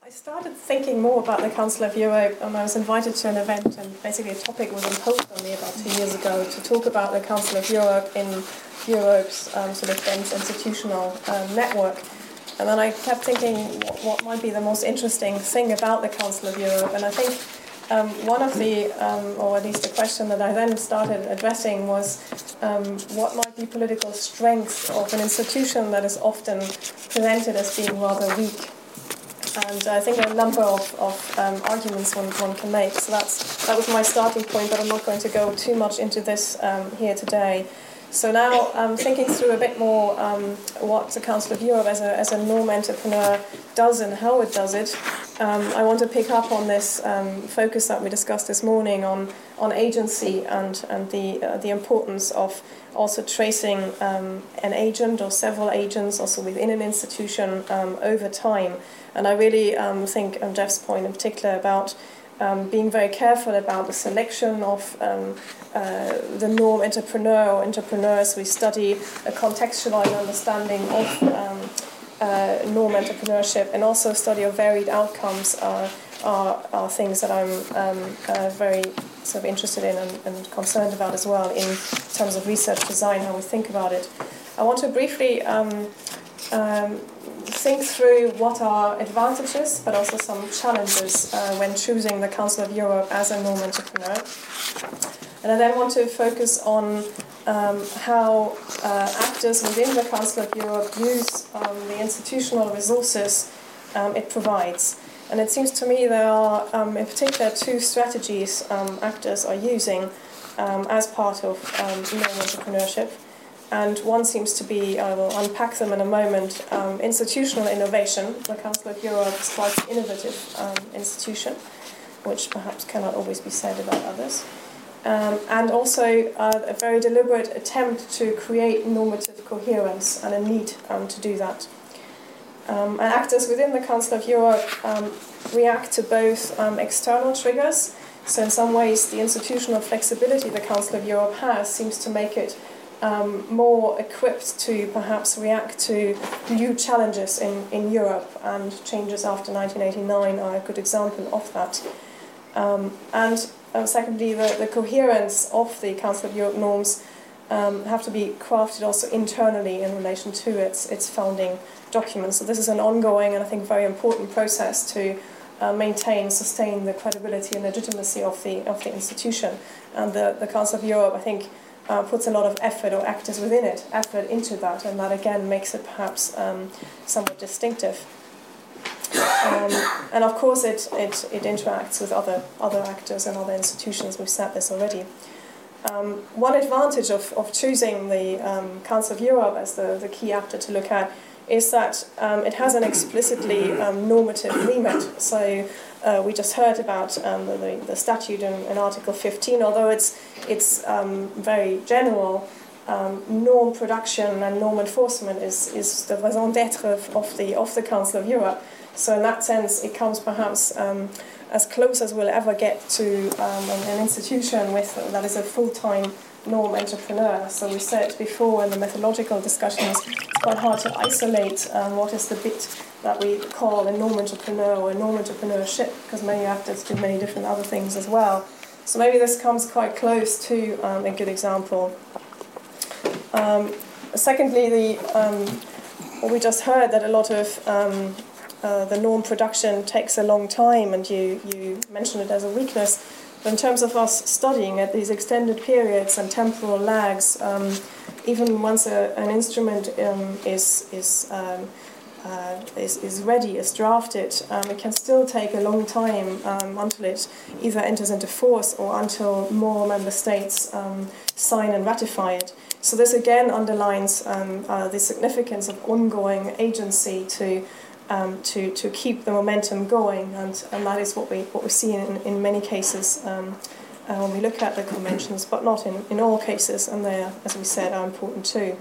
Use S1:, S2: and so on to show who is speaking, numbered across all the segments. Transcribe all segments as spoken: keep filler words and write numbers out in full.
S1: I started thinking more about the Council of Europe, and I was invited to an event, and basically a topic was imposed on me about two years ago to talk about the Council of Europe in Europe's um, sort of dense institutional um, network. And then I kept thinking what, what might be the most interesting thing about the Council of Europe, and I think um, one of the, um, or at least the question that I then started addressing was um, what might be political strength of an institution that is often presented as being rather weak. And I think there are a number of, of um, arguments one, one can make. So that's that was my starting point, but I'm not going to go too much into this um, here today. So now I'm um, thinking through a bit more um, what the Council of Europe as a, as a norm entrepreneur does and how it does it. Um, I want to pick up on this um, focus that we discussed this morning on, on agency and, and the, uh, the importance of also tracing um, an agent or several agents also within an institution um, over time. And I really um, think, on Jeff's point in particular, about um, being very careful about the selection of um, uh, the norm entrepreneur or entrepreneurs. We study a contextualized understanding of um, uh, norm entrepreneurship, and also study of varied outcomes are, are, are things that I'm um, uh, very sort of interested in and, and concerned about as well in terms of research design, how we think about it. I want to briefly um, um, think through what are advantages, but also some challenges uh, when choosing the Council of Europe as a norm entrepreneur. And I then want to focus on um, how uh, actors within the Council of Europe use um, the institutional resources um, it provides. And it seems to me there are, um, in particular, two strategies um, actors are using um, as part of um, norm entrepreneurship. And one seems to be, I will unpack them in a moment, um, institutional innovation. The Council of Europe is quite an innovative um, institution, which perhaps cannot always be said about others. Um, and also uh, a very deliberate attempt to create normative coherence and a need um, to do that. Um, and actors within the Council of Europe um, react to both um, external triggers. So in some ways, the institutional flexibility the Council of Europe has seems to make it Um, more equipped to perhaps react to new challenges in, in Europe, and changes after nineteen eighty-nine are a good example of that. Um, and uh, secondly, the, the coherence of the Council of Europe norms um, have to be crafted also internally in relation to its, its founding documents. So this is an ongoing and I think very important process to uh, maintain, sustain the credibility and legitimacy of the, of the institution. And the, the Council of Europe, I think, Uh, puts a lot of effort, or actors within it, effort into that, and that again makes it perhaps um, somewhat distinctive. Um, and of course it, it, it interacts with other, other actors and other institutions. We've said this already. Um, one advantage of, of choosing the um, Council of Europe as the, the key actor to look at is that um, it has an explicitly um, normative remit. So uh, we just heard about um, the, the statute in, in Article fifteen, although it's, it's um, very general, um, norm production and norm enforcement is, is the raison d'être of, of, the, of the Council of Europe. So in that sense, it comes perhaps um, as close as we'll ever get to um, an, an institution with that is a full-time norm entrepreneur. So we said before in the methodological discussions, it's quite hard to isolate um, what is the bit that we call a norm entrepreneur or a norm entrepreneurship, because many actors do many different other things as well. So maybe this comes quite close to um, a good example. Um, secondly, the um, what we just heard, that a lot of um, uh, the norm production takes a long time, and you, you mentioned it as a weakness. But in terms of us studying at these extended periods and temporal lags, um, even once a, an instrument um, is is, um, uh, is is ready, is drafted, um, it can still take a long time um, until it either enters into force or until more member states um, sign and ratify it. So this again underlines um, uh, the significance of ongoing agency to. Um, to, to keep the momentum going, and, and that is what we what we see in, in many cases um, uh, when we look at the conventions, but not in, in all cases, and they, are, as we said, are important too.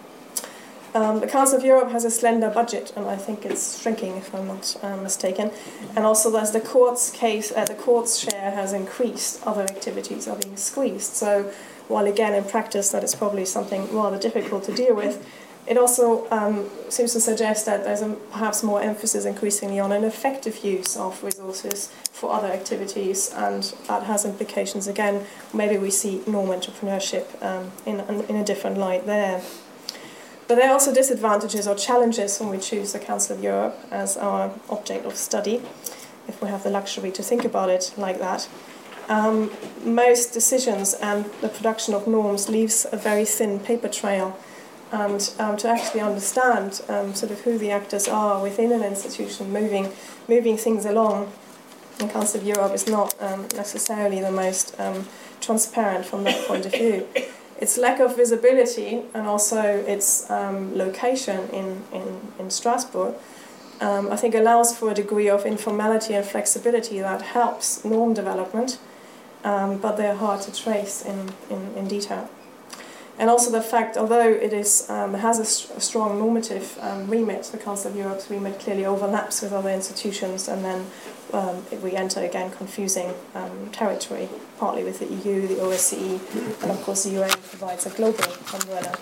S1: Um, the Council of Europe has a slender budget, and I think it's shrinking, if I'm not um, mistaken. And also, as the court's case, uh, the court's share has increased, other activities are being squeezed. So, while again in practice that is probably something rather difficult to deal with, It also um, seems to suggest that there's a, perhaps more emphasis increasingly on an effective use of resources for other activities, and that has implications again. Maybe we see norm entrepreneurship um, in, in a different light there. But there are also disadvantages or challenges when we choose the Council of Europe as our object of study, if we have the luxury to think about it like that. Um, most decisions and the production of norms leaves a very thin paper trail. And um, to actually understand um, sort of who the actors are within an institution, moving moving things along, the Council of Europe is not um, necessarily the most um, transparent from that point of view. Its lack of visibility and also its um, location in, in, in Strasbourg, um, I think allows for a degree of informality and flexibility that helps norm development, um, but they're hard to trace in, in, in detail. And also the fact, although it is um, has a, st- a strong normative um, remit, the Council of Europe's remit clearly overlaps with other institutions, and then um, we enter again confusing um, territory, partly with the E U, the O S C E, and of course the U N provides a global umbrella.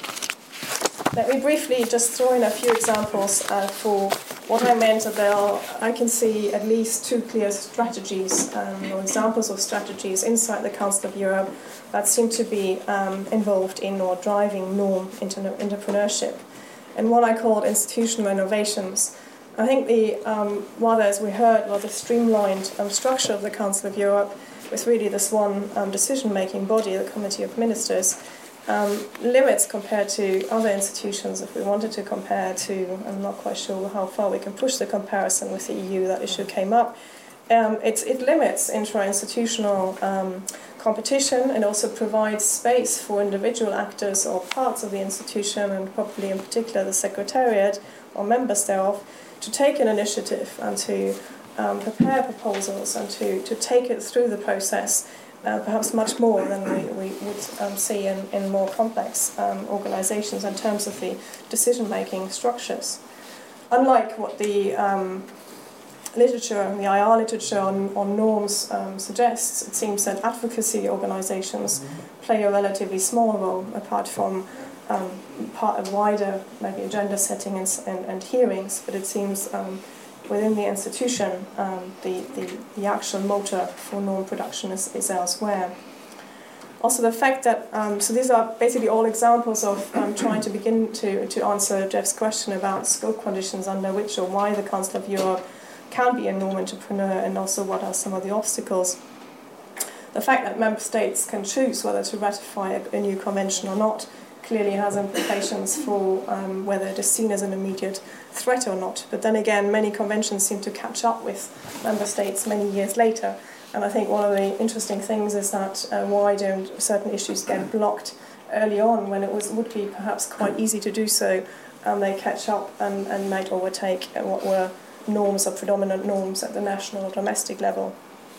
S1: Let me briefly just throw in a few examples uh, for what I meant that there are, I can see at least two clear strategies um, or examples of strategies inside the Council of Europe that seem to be um, involved in or driving norm inter- entrepreneurship. And what I called institutional innovations. I think the, um, rather as we heard, was a streamlined um, structure of the Council of Europe with really this one um, decision-making body, the Committee of Ministers, Um, limits compared to other institutions. If we wanted to compare to, I'm not quite sure how far we can push the comparison with the E U, that issue came up. Um, it, it limits intra-institutional um, competition and also provides space for individual actors or parts of the institution, and probably in particular the Secretariat or members thereof, to take an initiative and to um, prepare proposals and to, to take it through the process. Uh, perhaps much more than we, we would um, see in, in more complex um, organizations in terms of the decision-making structures. Unlike what the um, literature, the I R literature on, on norms um, suggests, it seems that advocacy organizations play a relatively small role, apart from um, part of wider, maybe agenda setting and, and, and hearings, but it seems um, within the institution, um, the, the, the actual motor for norm production is, is elsewhere. Also the fact that, um, so these are basically all examples of um, trying to begin to, to answer Jeff's question about scope conditions under which or why the Council of Europe can be a norm entrepreneur, and also what are some of the obstacles. The fact that member states can choose whether to ratify a, a new convention or not clearly has implications for um, whether it is seen as an immediate threat or not. But then again, many conventions seem to catch up with member states many years later. And I think one of the interesting things is that uh, why don't certain issues get blocked early on when it was would be perhaps quite easy to do so, and they catch up and, and might overtake what were norms or predominant norms at the national or domestic level.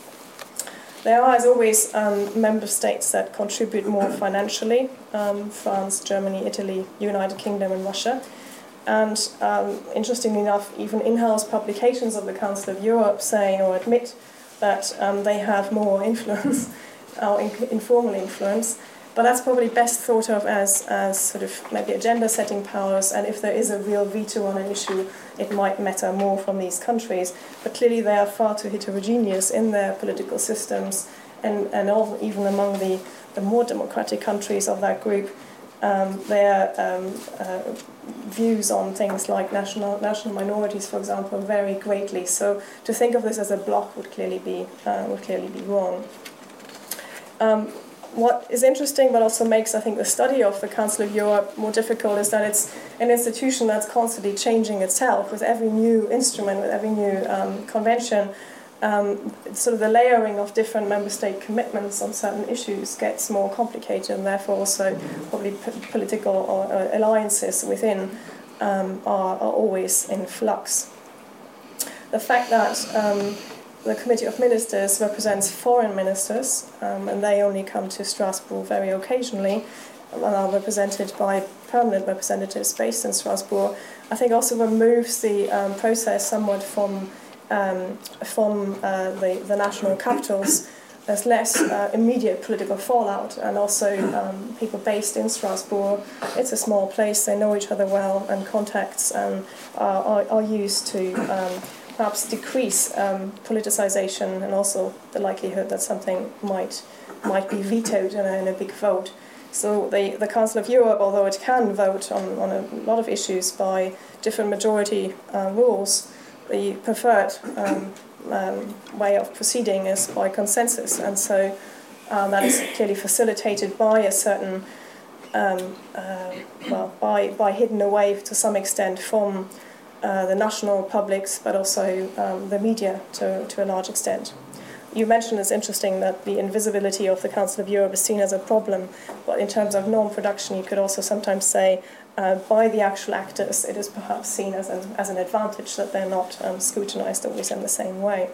S1: There are, as always, um, member states that contribute more financially, um, France, Germany, Italy, United Kingdom and Russia. And um, interestingly enough, even in-house publications of the Council of Europe say or admit that um, they have more influence, or in- informal influence. But that's probably best thought of as, as sort of maybe agenda-setting powers, and if there is a real veto on an issue, it might matter more from these countries. But clearly they are far too heterogeneous in their political systems, and, and all, even among the, the more democratic countries of that group, um, their um, uh, views on things like national national minorities, for example, vary greatly. So to think of this as a bloc would clearly be, uh, would clearly be wrong. Um, What is interesting, but also makes, I think, the study of the Council of Europe more difficult, is that it's an institution that's constantly changing itself with every new instrument, with every new um, convention. Um, sort of the layering of different member state commitments on certain issues gets more complicated, and therefore also probably p- political or, or alliances within um, are, are always in flux. The fact that um, the Committee of Ministers represents foreign ministers, um, and they only come to Strasbourg very occasionally, and are represented by permanent representatives based in Strasbourg, I think also removes the um, process somewhat from um, from uh, the, the national capitals, there's less uh, immediate political fallout, and also um, people based in Strasbourg. It's a small place, they know each other well, and contacts um, are, are, are used to um, perhaps decrease um, politicization, and also the likelihood that something might might be vetoed in a, in a big vote. So the, the Council of Europe, although it can vote on, on a lot of issues by different majority uh, rules, the preferred um, um, way of proceeding is by consensus, and so um, that is clearly facilitated by a certain, um, uh, well, by, by hidden away to some extent from uh, the national publics, but also um, the media to, to a large extent. You mentioned it's interesting that the invisibility of the Council of Europe is seen as a problem, but in terms of norm production, you could also sometimes say uh, by the actual actors, it is perhaps seen as an, as an advantage that they're not um, scrutinized always in the same way.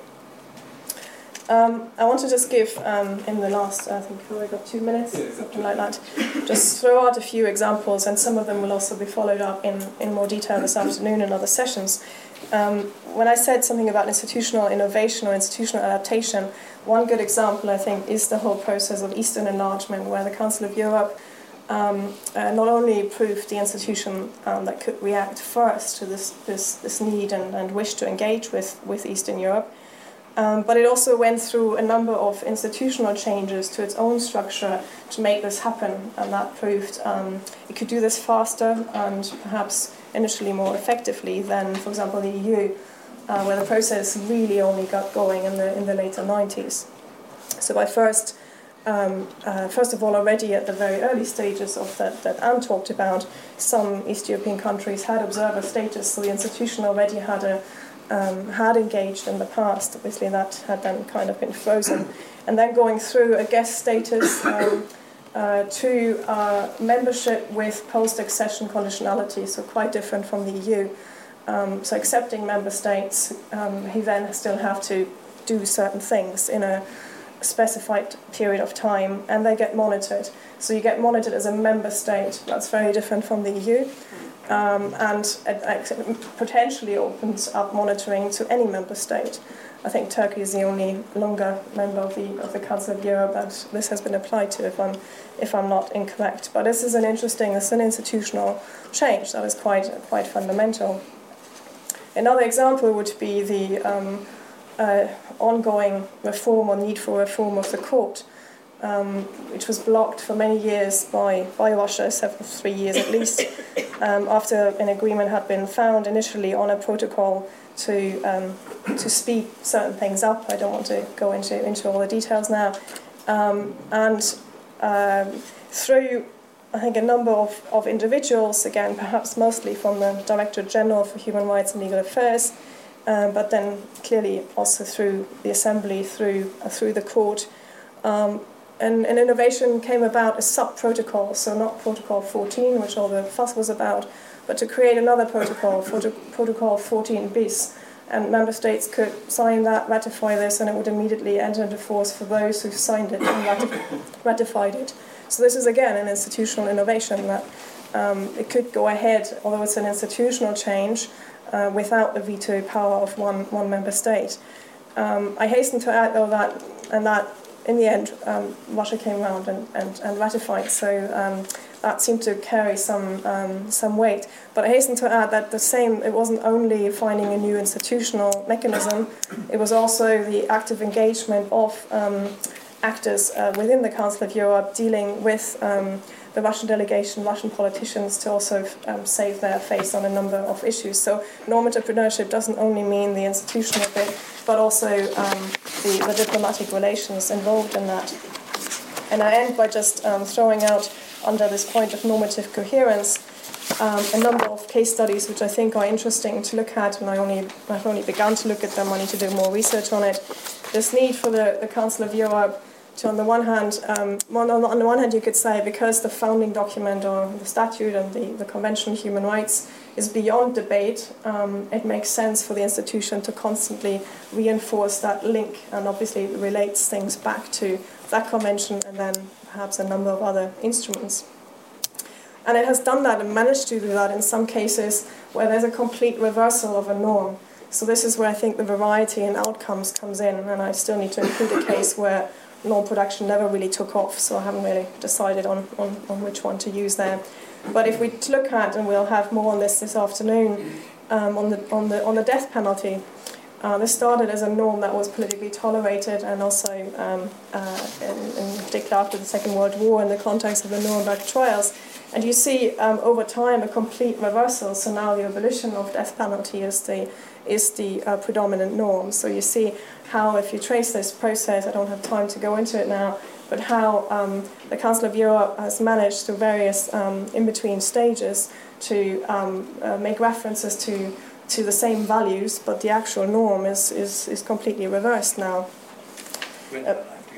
S1: Um, I want to just give, um, in the last, I think we've got two minutes, something like that, just throw out a few examples, and some of them will also be followed up in, in more detail this afternoon in other sessions. Um, when I said something about institutional innovation or institutional adaptation, one good example, I think, is the whole process of Eastern enlargement, where the Council of Europe um, uh, not only proved the institution um, that could react first to this, this, this need and, and wish to engage with, with Eastern Europe, Um, but it also went through a number of institutional changes to its own structure to make this happen, and that proved um, it could do this faster and perhaps initially more effectively than, for example, the E U, uh, where the process really only got going in the in the later nineties. So by first, um, uh, first of all, already at the very early stages of that that Anne talked about, some East European countries had observer status, so the institution already had a Um, had engaged in the past. Obviously that had then kind of been frozen. And then going through a guest status um, uh, to uh, membership with post-accession conditionality, so quite different from the E U. Um, so accepting member states, um, he then still have to do certain things in a specified period of time, and they get monitored. So you get monitored as a member state. That's very different from the E U. Um, and it potentially opens up monitoring to any member state. I think Turkey is the only longer member of the of the Council of Europe that this has been applied to, if I'm if I'm not incorrect. But this is an interesting, it's an institutional change that is quite quite fundamental. Another example would be the um, uh, ongoing reform or need for reform of the court, Um, which was blocked for many years by, by Russia, several, three years at least, um, after an agreement had been found initially on a protocol to um, to speed certain things up. I don't want to go into, into all the details now. Um, and um, through, I think, a number of, of individuals, again, perhaps mostly from the Directorate General for Human Rights and Legal Affairs, um, but then clearly also through the Assembly, through, uh, through the court, um, And an innovation came about as sub-protocol, so not Protocol fourteen, which all the fuss was about, but to create another protocol, Protocol fourteen bis, and member states could sign that, ratify this, and it would immediately enter into force for those who signed it and ratif ratified it. So this is, again, an institutional innovation that um, it could go ahead, although it's an institutional change, uh, without the veto power of one, one member state. Um, I hasten to add, though, that, and that in the end, um, Russia came around and, and, and ratified, so um, that seemed to carry some um, some weight. But I hasten to add that the same, it wasn't only finding a new institutional mechanism, it was also the active engagement of um, actors uh, within the Council of Europe dealing with um, the Russian delegation, Russian politicians, to also um, save their face on a number of issues. So norm entrepreneurship doesn't only mean the institutional bit, but also um, the, the diplomatic relations involved in that. And I end by just um, throwing out, under this point of normative coherence, um, a number of case studies which I think are interesting to look at, and I only, I've only begun to look at them. I need to do more research on it. This need for the, the Council of Europe to, on the one hand, um, on, on the one hand, you could say, because the founding document or the statute and the, the Convention on Human Rights is beyond debate, um, it makes sense for the institution to constantly reinforce that link, and obviously it relates things back to that convention and then perhaps a number of other instruments. And it has done that and managed to do that in some cases where there's a complete reversal of a norm. So this is where I think the variety in outcomes comes in, and I still need to include a case where norm production never really took off, so I haven't really decided on, on, on which one to use there. But if we look at, and we'll have more on this this afternoon, um, on, the, on, the, on the death penalty, uh, this started as a norm that was politically tolerated, and also um, uh, in, in particular after the Second World War in the context of the Nuremberg trials. And you see um, over time a complete reversal, so now the abolition of death penalty is the is the uh, predominant norm. So you see how, if you trace this process, I don't have time to go into it now, but how um, the Council of Europe has managed through various um, in-between stages to um, uh, make references to to the same values, but the actual norm is is, is completely reversed now. Uh,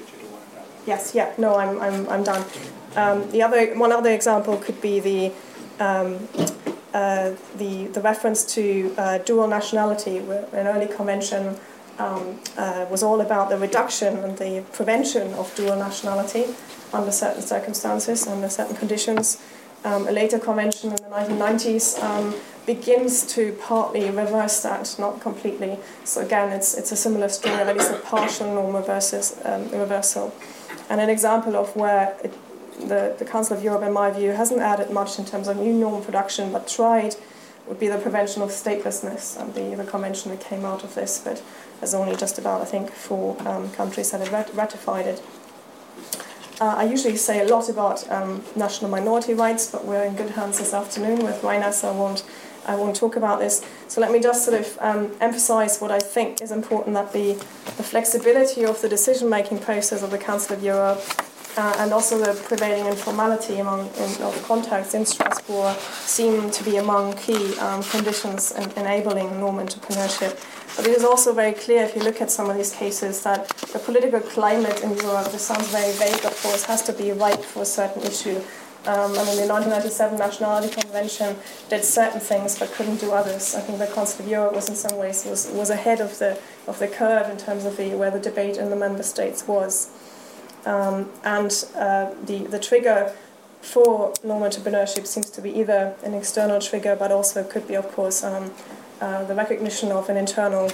S1: yes, yeah, no, I'm I'm I'm done. Um, the other one other example could be the um, Uh, the, the reference to uh, dual nationality, where an early convention um, uh, was all about the reduction and the prevention of dual nationality under certain circumstances, under certain conditions. Um, a later convention in the nineteen nineties um, begins to partly reverse that, not completely. So again, it's, it's a similar story, at least a partial norm reverses, um, reversal. And an example of where it, The, the Council of Europe, in my view, hasn't added much in terms of new norm production, but tried, would be the prevention of statelessness, and the, the convention that came out of this, but there's only just about, I think, four um, countries that have rat ratified it. Uh, I usually say a lot about um, national minority rights, but we're in good hands this afternoon with Rainer, so I won't, I won't talk about this. So let me just sort of um, emphasize what I think is important, that the, the flexibility of the decision-making process of the Council of Europe, Uh, and also the prevailing informality among in, of contacts in Strasbourg seem to be among key um, conditions in enabling norm entrepreneurship. But it is also very clear, if you look at some of these cases, that the political climate in Europe, this sounds very vague, of course, has to be ripe for a certain issue. Um, I mean, the nineteen ninety-seven Nationality Convention did certain things but couldn't do others. I think the Council of Europe was in some ways was, was ahead of the, of the curve in terms of the, where the debate in the member states was. Um, and uh, the, the trigger for norm entrepreneurship seems to be either an external trigger, but also could be, of course, um, uh, the recognition of an internal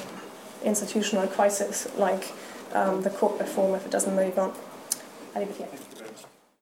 S1: institutional crisis, like um, the court reform, if it doesn't move on. I'll leave it here.